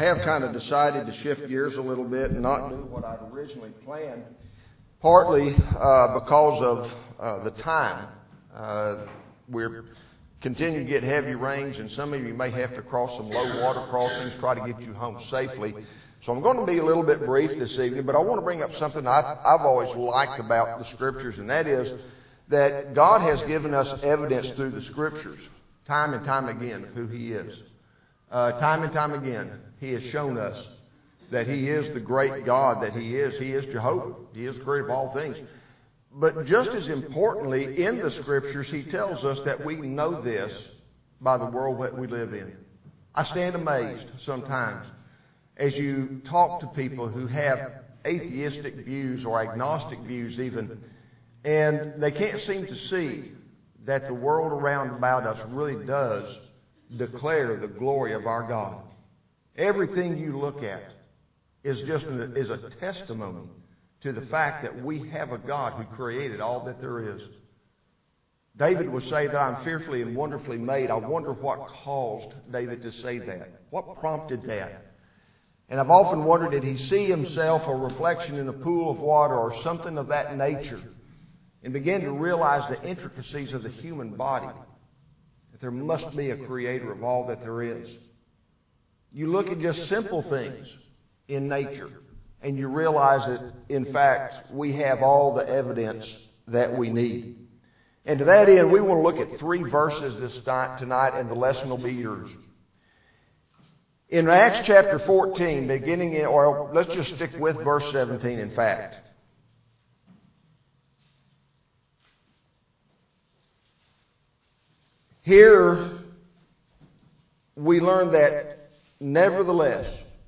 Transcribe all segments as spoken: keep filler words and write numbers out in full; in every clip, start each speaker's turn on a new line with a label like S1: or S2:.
S1: have kind of decided to shift gears a little bit and not do what I'd originally planned, partly uh, because of uh, the time. Uh, we're continuing to get heavy rains, and some of you may have to cross some low water crossings, try to get you home safely. So I'm going to be a little bit brief this evening, but I want to bring up something I, I've always liked about the Scriptures, and that is that God has given us evidence through the Scriptures, time and time again, of who He is. Uh, time and time again, He has shown us that He is the great God that He is. He is Jehovah. He is the creator of all things. But just as importantly, in the Scriptures, He tells us that we know this by the world that we live in. I stand amazed sometimes as you talk to people who have atheistic views or agnostic views even, and they can't seem to see that the world around about us really does declare the glory of our God. Everything you look at is just a, is a testimony to the fact that we have a God who created all that there is. David would say that I'm fearfully and wonderfully made. I wonder what caused David to say that. What prompted that? And I've often wondered, did he see himself a reflection in a pool of water or something of that nature, and begin to realize the intricacies of the human body? There must be a creator of all that there is. You look at just simple things in nature, and you realize that, in fact, we have all the evidence that we need. And to that end, we want to look at three verses this night, tonight, and the lesson will be yours. In Acts chapter fourteen, beginning in, or let's just stick with verse seventeen, in fact. Here, we learn that, nevertheless,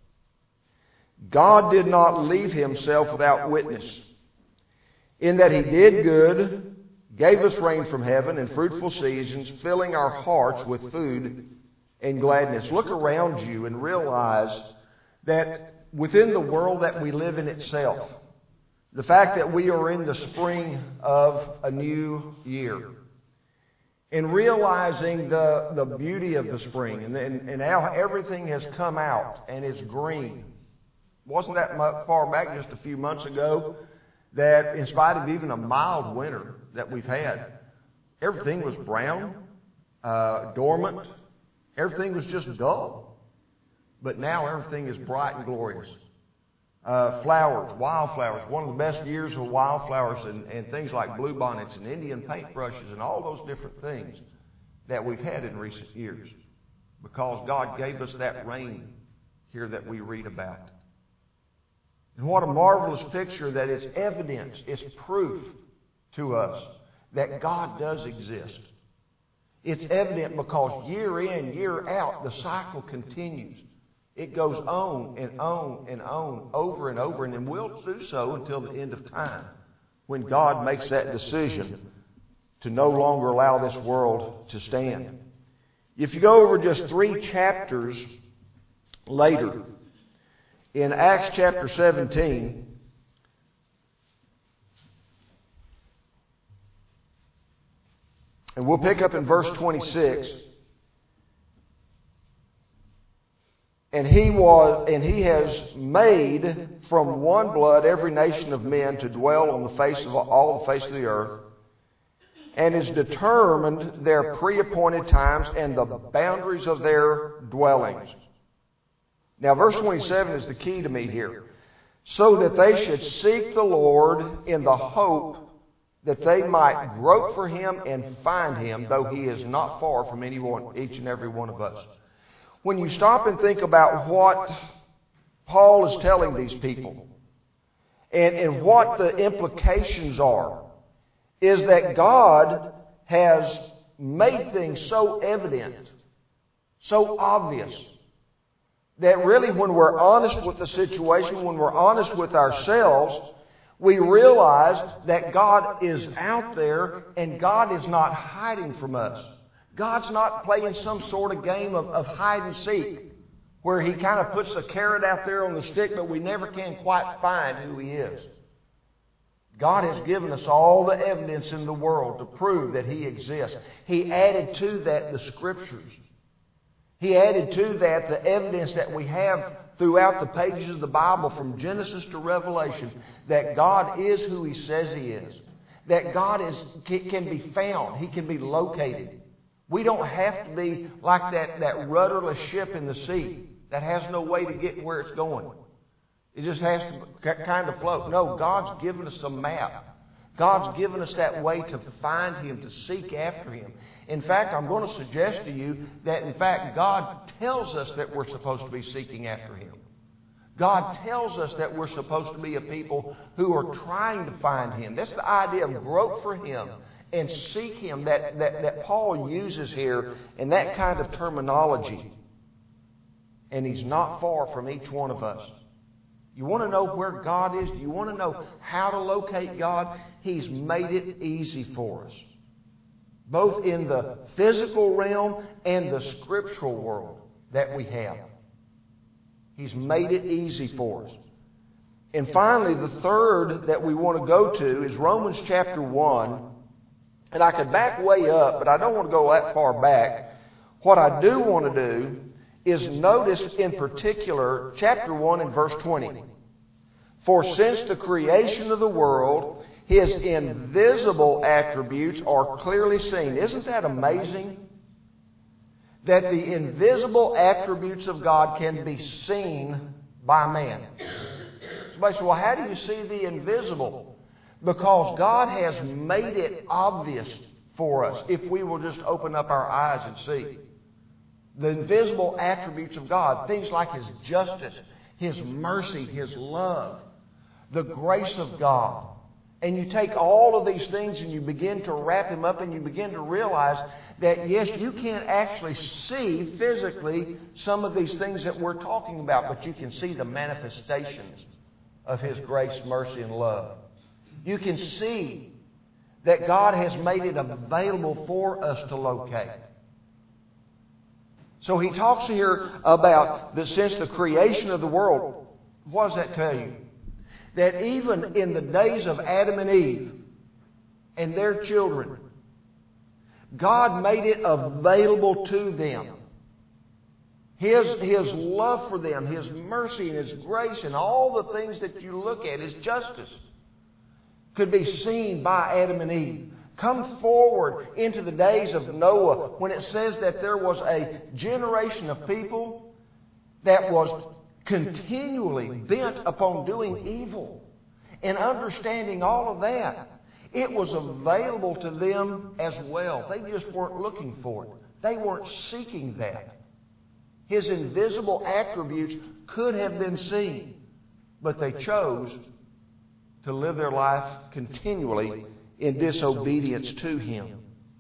S1: God did not leave Himself without witness, in that He did good, gave us rain from heaven and fruitful seasons, filling our hearts with food and gladness. Look around you and realize that within the world that we live in itself, the fact that we are in the spring of a new year, and realizing the, the beauty of the spring, and, and, and how everything has come out and is green. Wasn't that far back, just a few months ago, that in spite of even a mild winter that we've had, everything was brown, uh, dormant, everything was just dull. But now everything is bright and glorious. Uh, flowers, wildflowers, one of the best years of wildflowers, and, and things like bluebonnets and Indian paintbrushes and all those different things that we've had in recent years, because God gave us that rain here that we read about. And what a marvelous picture that is evidence, it's proof to us that God does exist. It's evident because year in, year out, the cycle continues. It goes on and on and on, over and over, and it will do so until the end of time, when God makes that decision to no longer allow this world to stand. If you go over just three chapters later, in Acts chapter seventeen, and we'll pick up in verse twenty-six. And he was, and he has made from one blood every nation of men to dwell on the face of all the face of the earth, and has determined their pre-appointed times and the boundaries of their dwellings. Now, verse twenty-seven is the key to me here. So that they should seek the Lord in the hope that they might grope for Him and find Him, though He is not far from any one, each and every one of us. When you stop and think about what Paul is telling these people, and, and what the implications are, is that God has made things so evident, so obvious, that really when we're honest with the situation, when we're honest with ourselves, we realize that God is out there and God is not hiding from us. God's not playing some sort of game of, of hide and seek, where He kind of puts a carrot out there on the stick, but we never can quite find who He is. God has given us all the evidence in the world to prove that He exists. He added to that the Scriptures. He added to that the evidence that we have throughout the pages of the Bible from Genesis to Revelation that God is who He says He is. That God is can be found. He can be located. We don't have to be like that, that rudderless ship in the sea that has no way to get where it's going. It just has to kind of float. No, God's given us a map. God's given us that way to find Him, to seek after Him. In fact, I'm going to suggest to you that, in fact, God tells us that we're supposed to be seeking after Him. God tells us that we're supposed to be a people who are trying to find Him. That's the idea of grope for Him and seek Him that, that, that Paul uses here in that kind of terminology. And He's not far from each one of us. You want to know where God is? Do you want to know how to locate God? He's made it easy for us. Both in the physical realm and the scriptural world that we have. He's made it easy for us. And finally, the third that we want to go to is Romans chapter one. And I could back way up, but I don't want to go that far back. What I do want to do is notice in particular chapter one and verse twenty. For since the creation of the world, His invisible attributes are clearly seen. Isn't that amazing? That the invisible attributes of God can be seen by man. Somebody says, well, how do you see the invisible? Because God has made it obvious for us if we will just open up our eyes and see. The invisible attributes of God, things like His justice, His mercy, His love, the grace of God. And you take all of these things and you begin to wrap them up and you begin to realize that, yes, you can't actually see physically some of these things that we're talking about, but you can see the manifestations of His grace, mercy, and love. You can see that God has made it available for us to locate. So he talks here about that since the creation of the world. What does that tell you? That even in the days of Adam and Eve and their children, God made it available to them. His, His love for them, His mercy and His grace and all the things that you look at, His justice, could be seen by Adam and Eve. Come forward into the days of Noah when it says that there was a generation of people that was continually bent upon doing evil and understanding all of that. It was available to them as well. They just weren't looking for it. They weren't seeking that. His invisible attributes could have been seen, but they chose to live their life continually in disobedience to Him.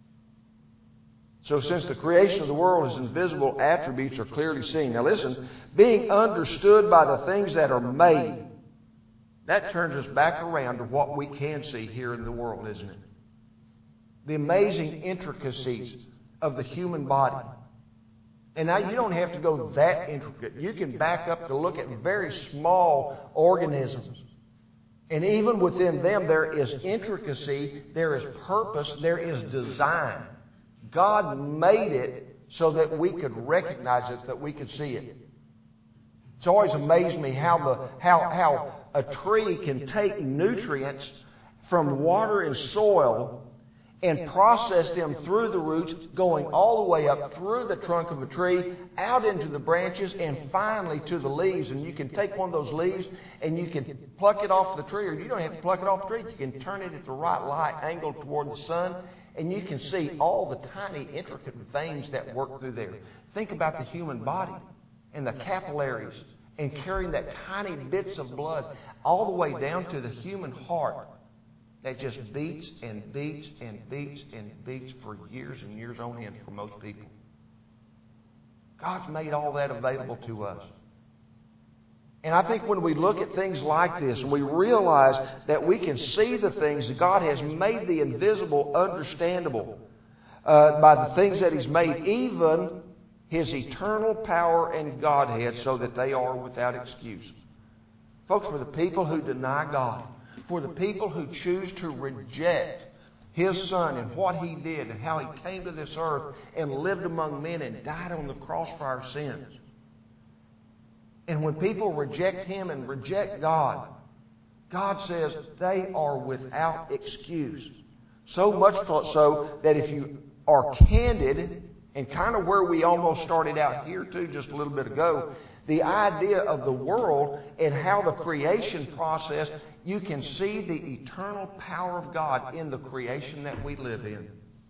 S1: So since the creation of the world, His invisible attributes are clearly seen. Now listen, being understood by the things that are made, that turns us back around to what we can see here in the world, isn't it? The amazing intricacies of the human body. And now you don't have to go that intricate. You can back up to look at very small organisms. And even within them, there is intricacy, there is purpose, there is design. God made it so that we could recognize it, that we could see it. It's always amazed me how the how how a tree can take nutrients from water and soil and process them through the roots, going all the way up through the trunk of a tree, out into the branches, and finally to the leaves. And you can take one of those leaves and you can pluck it off the tree, or you don't have to pluck it off the tree. You can turn it at the right light angle toward the sun, and you can see all the tiny, intricate veins that work through there. Think about the human body and the capillaries and carrying that tiny bits of blood all the way down to the human heart that just beats and beats and beats and beats for years and years on end for most people. God's made all that available to us. And I think when we look at things like this and we realize that we can see the things that God has made the invisible understandable uh, by the things that He's made, even His eternal power and Godhead, so that they are without excuse. Folks, for the people who deny God, for the people who choose to reject His Son and what He did and how He came to this earth and lived among men and died on the cross for our sins, And when people reject Him and reject God, God says they are without excuse. So much so that if you are candid, and kind of where we almost started out here too just a little bit ago, the idea of the world and how the creation process, you can see the eternal power of God in the creation that we live in.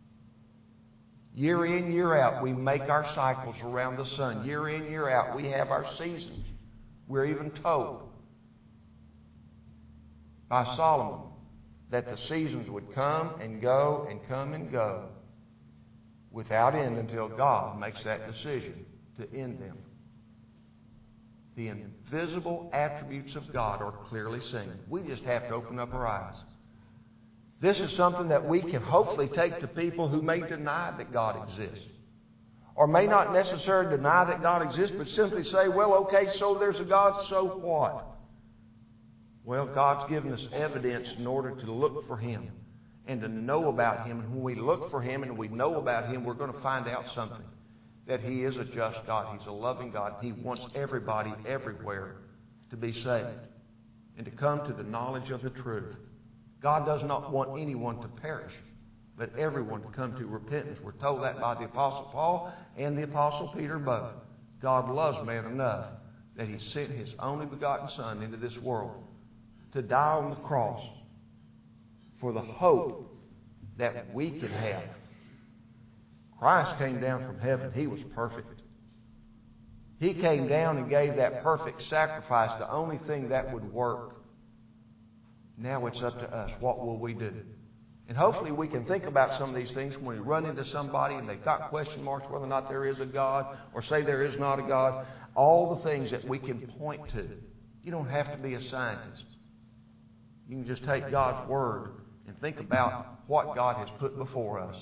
S1: Year in, year out, we make our cycles around the sun. Year in, year out, we have our seasons. We're even told by Solomon that the seasons would come and go and come and go without end until God makes that decision to end them. The invisible attributes of God are clearly seen. We just have to open up our eyes. This is something that we can hopefully take to people who may deny that God exists. Or may not necessarily deny that God exists, but simply say, well, okay, so there's a God, so what? Well, God's given us evidence in order to look for Him and to know about Him. And when we look for Him and we know about Him, we're going to find out something. That He is a just God. He's a loving God. He wants everybody everywhere to be saved and to come to the knowledge of the truth. God does not want anyone to perish, but everyone to come to repentance. We're told that by the Apostle Paul and the Apostle Peter both. God loves man enough that He sent His only begotten Son into this world to die on the cross for the hope that we can have. Christ came down from heaven. He was perfect. He came down and gave that perfect sacrifice, the only thing that would work. Now it's up to us. What will we do? And hopefully we can think about some of these things when we run into somebody and they've got question marks whether or not there is a God or say there is not a God. All the things that we can point to. You don't have to be a scientist. You can just take God's Word and think about what God has put before us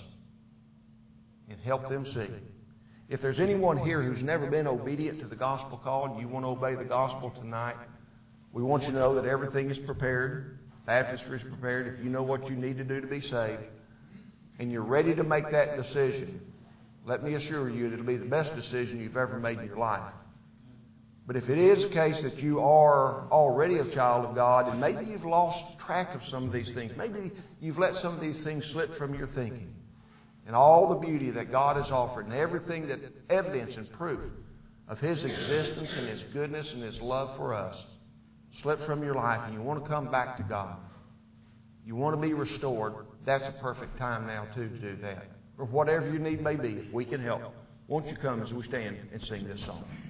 S1: and help them see. If there's anyone here who's never been obedient to the gospel call and you want to obey the gospel tonight, we want you to know that everything is prepared. Baptistry is prepared. If you know what you need to do to be saved and you're ready to make that decision, let me assure you that it'll be the best decision you've ever made in your life. But if it is the case that you are already a child of God and maybe you've lost track of some of these things, maybe you've let some of these things slip from your thinking, and all the beauty that God has offered and everything that evidence and proof of His existence and His goodness and His love for us slipped from your life and you want to come back to God, you want to be restored, that's a perfect time now too to do that. Or whatever your need may be, if we can help, won't you come as we stand and sing this song?